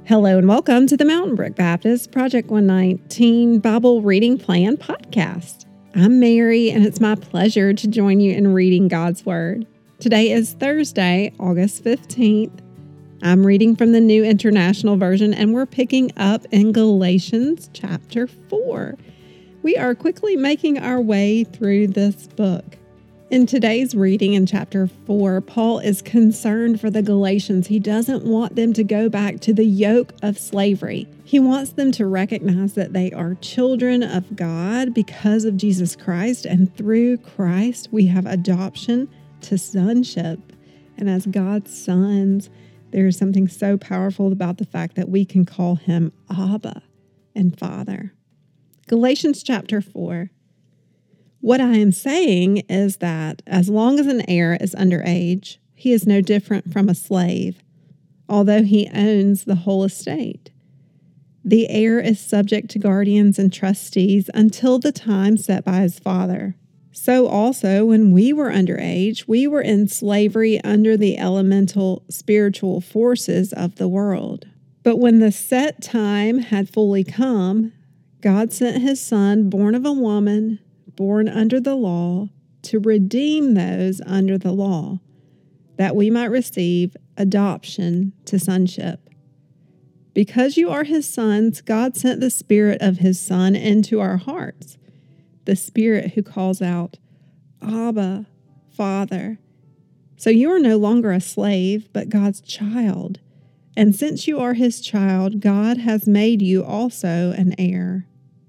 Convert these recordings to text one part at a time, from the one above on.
Hello and welcome to the Mountain Brook Baptist Project 119 Bible Reading Plan podcast. I'm Mary, and it's my pleasure to join you in reading God's Word. Today is Thursday, August 15th. I'm reading from the New International Version, and we're picking up in Galatians chapter 4. We are quickly making our way through this book. In today's reading in chapter 4, Paul is concerned for the Galatians. He doesn't want them to go back to the yoke of slavery. He wants them to recognize that they are children of God because of Jesus Christ, and through Christ we have adoption to sonship. And as God's sons, there's something so powerful about the fact that we can call him Abba and Father. Galatians chapter 4. What I am saying is that as long as an heir is underage, he is no different from a slave, although he owns the whole estate. The heir is subject to guardians and trustees until the time set by his father. So also, when we were underage, we were in slavery under the elemental spiritual forces of the world. But when the set time had fully come, God sent his Son, born of a woman, born under the law, to redeem those under the law, that we might receive adoption to sonship. Because you are his sons, God sent the Spirit of his Son into our hearts, the Spirit who calls out, Abba, Father. So you are no longer a slave, but God's child. And since you are his child, God has made you also an heir.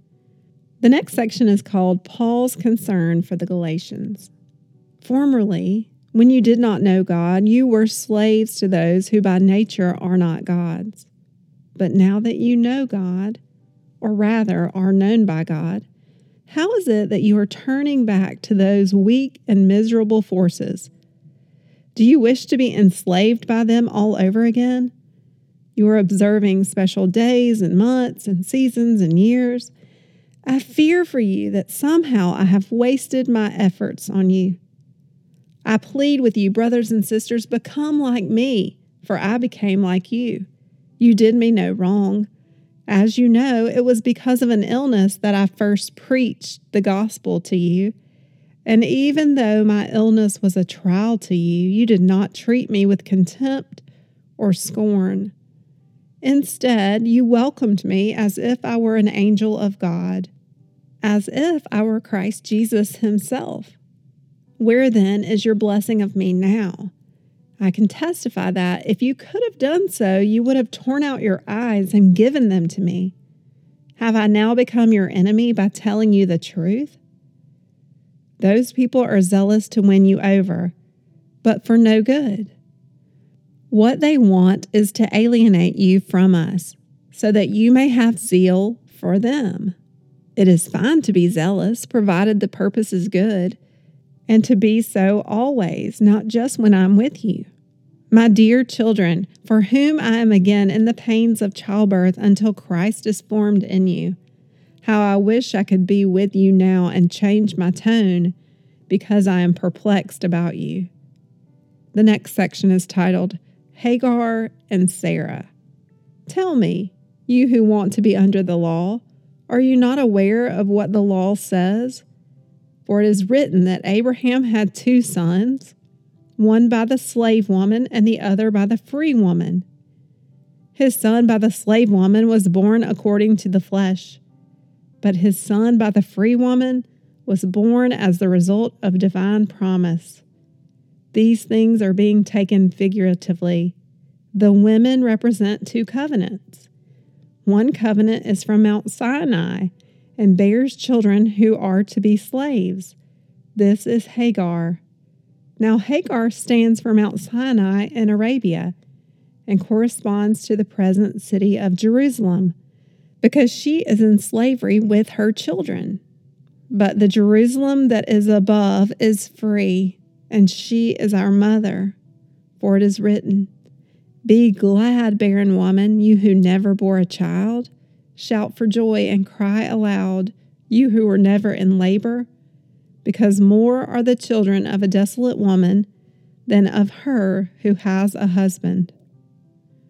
The next section is called Paul's Concern for the Galatians. Formerly, when you did not know God, you were slaves to those who by nature are not God's. But now that you know God, or rather are known by God, how is it that you are turning back to those weak and miserable forces? Do you wish to be enslaved by them all over again? You are observing special days and months and seasons and years. I fear for you that somehow I have wasted my efforts on you. I plead with you, brothers and sisters, become like me, for I became like you. You did me no wrong. As you know, it was because of an illness that I first preached the gospel to you. And even though my illness was a trial to you, you did not treat me with contempt or scorn. Instead, you welcomed me as if I were an angel of God, as if I were Christ Jesus himself. Where then is your blessing of me now? I can testify that if you could have done so, you would have torn out your eyes and given them to me. Have I now become your enemy by telling you the truth? Those people are zealous to win you over, but for no good. What they want is to alienate you from us, so that you may have zeal for them. It is fine to be zealous, provided the purpose is good, and to be so always, not just when I'm with you. My dear children, for whom I am again in the pains of childbirth until Christ is formed in you, how I wish I could be with you now and change my tone, because I am perplexed about you. The next section is titled, Hagar and Sarah. Tell me, you who want to be under the law, are you not aware of what the law says? For it is written that Abraham had two sons, one by the slave woman and the other by the free woman. His son by the slave woman was born according to the flesh, but his son by the free woman was born as the result of divine promise. These things are being taken figuratively. The women represent two covenants. One covenant is from Mount Sinai and bears children who are to be slaves. This is Hagar. Now Hagar stands for Mount Sinai in Arabia and corresponds to the present city of Jerusalem because she is in slavery with her children. But the Jerusalem that is above is free, and she is our mother. For it is written, Be glad, barren woman, you who never bore a child. Shout for joy and cry aloud, you who were never in labor, because more are the children of a desolate woman than of her who has a husband.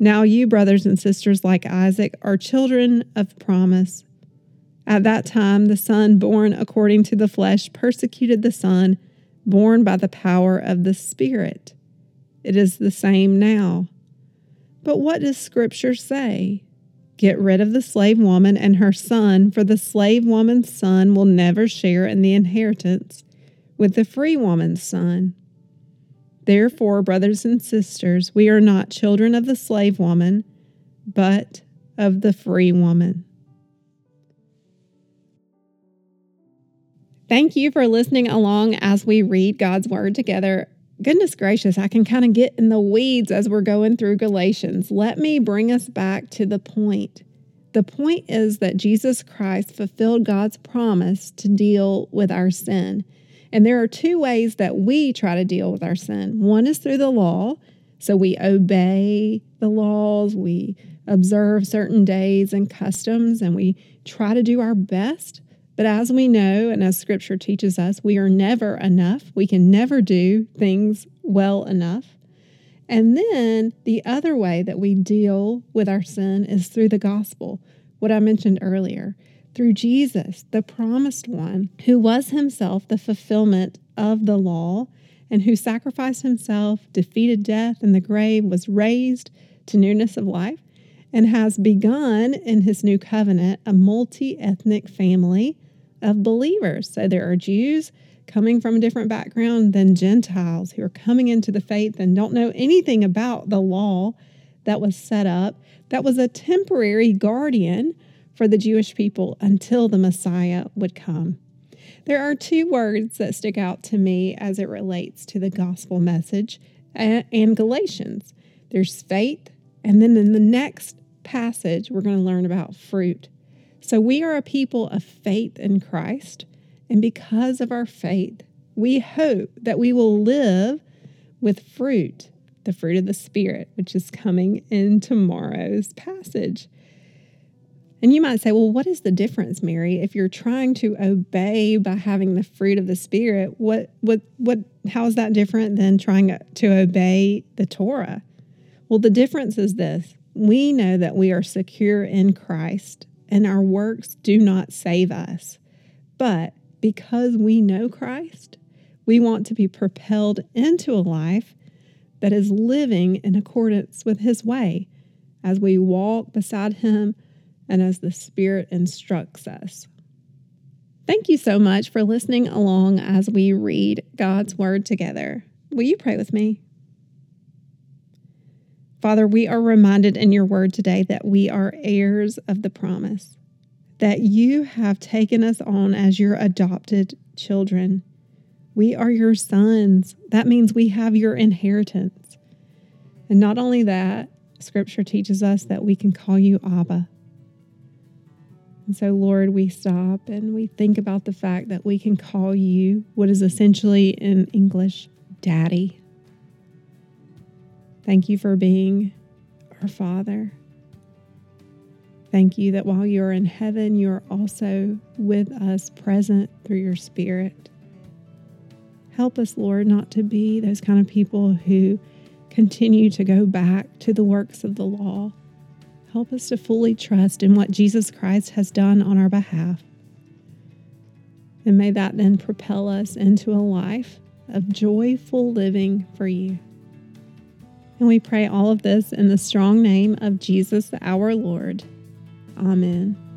Now you, brothers and sisters, like Isaac, are children of promise. At that time, the son born according to the flesh persecuted the son born by the power of the Spirit. It is the same now. But what does Scripture say? Get rid of the slave woman and her son, for the slave woman's son will never share in the inheritance with the free woman's son. Therefore, brothers and sisters, we are not children of the slave woman, but of the free woman. Thank you for listening along as we read God's Word together. Goodness gracious, I can kind of get in the weeds as we're going through Galatians. Let me bring us back to the point. The point is that Jesus Christ fulfilled God's promise to deal with our sin. And there are two ways that we try to deal with our sin. One is through the law. So we obey the laws, we observe certain days and customs, and we try to do our best. But as we know, and as Scripture teaches us, we are never enough. We can never do things well enough. And then the other way that we deal with our sin is through the gospel, what I mentioned earlier. Through Jesus, the promised one, who was himself the fulfillment of the law and who sacrificed himself, defeated death and the grave, was raised to newness of life, and has begun in his new covenant a multi-ethnic family of believers. So there are Jews coming from a different background than Gentiles who are coming into the faith and don't know anything about the law that was set up, that was a temporary guardian for the Jewish people until the Messiah would come. There are two words that stick out to me as it relates to the gospel message and Galatians. There's faith, and then in the next passage, we're going to learn about fruit. So we are a people of faith in Christ, and because of our faith, we hope that we will live with fruit, the fruit of the Spirit, which is coming in tomorrow's passage. And you might say, well, what is the difference, Mary? If you're trying to obey by having the fruit of the Spirit, how is that different than trying to obey the Torah? Well, the difference is this. We know that we are secure in Christ and our works do not save us. But because we know Christ, we want to be propelled into a life that is living in accordance with His way as we walk beside Him and as the Spirit instructs us. Thank you so much for listening along as we read God's Word together. Will you pray with me? Father, we are reminded in your word today that we are heirs of the promise, that you have taken us on as your adopted children. We are your sons. That means we have your inheritance. And not only that, Scripture teaches us that we can call you Abba. And so, Lord, we stop and we think about the fact that we can call you what is essentially in English, Daddy. Thank you for being our Father. Thank you that while you're in heaven, you're also with us, present through your Spirit. Help us, Lord, not to be those kind of people who continue to go back to the works of the law. Help us to fully trust in what Jesus Christ has done on our behalf. And may that then propel us into a life of joyful living for you. And we pray all of this in the strong name of Jesus, our Lord. Amen.